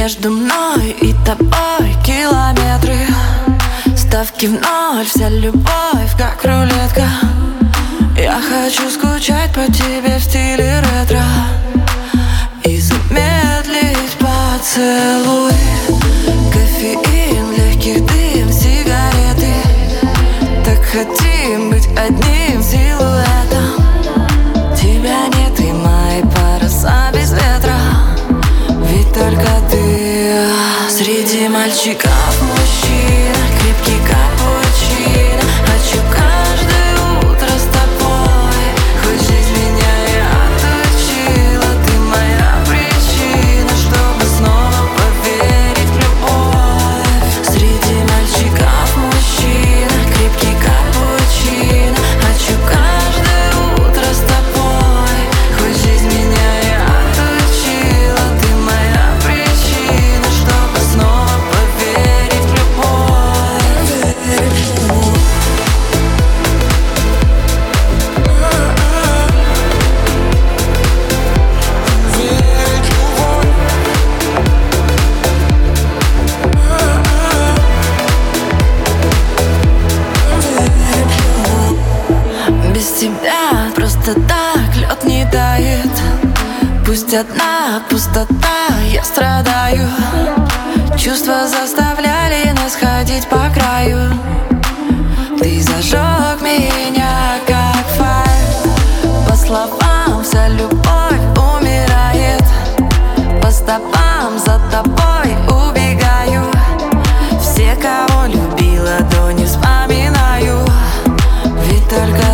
Между мной и тобой километры, ставки в ноль, вся любовь как рулетка. Я хочу скучать по тебе в стиле ретро и замедлить поцелуй. Кофеин, легкий дым, сигареты. Так хотим быть одним силуэтом. Тебя нет и мои паруса без ветра. Ведь только ты среди мальчиков мужчина, крепкий капучино. Хочу каждое утро с тобой, хоть жизнь меня и отучила. Ты моя причина, чтобы снова поверить в любовь. Среди мальчиков мужчина, крепкий капучино. Хочу каждое утро с тобой, хоть жизнь меня и отучила. Ты моя причина, чтобы снова поверить в любовь. Без тебя просто так лед не тает. Пусть одна пустота, я страдаю. Чувства заставляли нас ходить по краю. Ты зажег меня как фаер. По словам, вся любовь умирает. По стопам за тобой убегаю. Все, кого любила, то не вспоминаю. Ведь только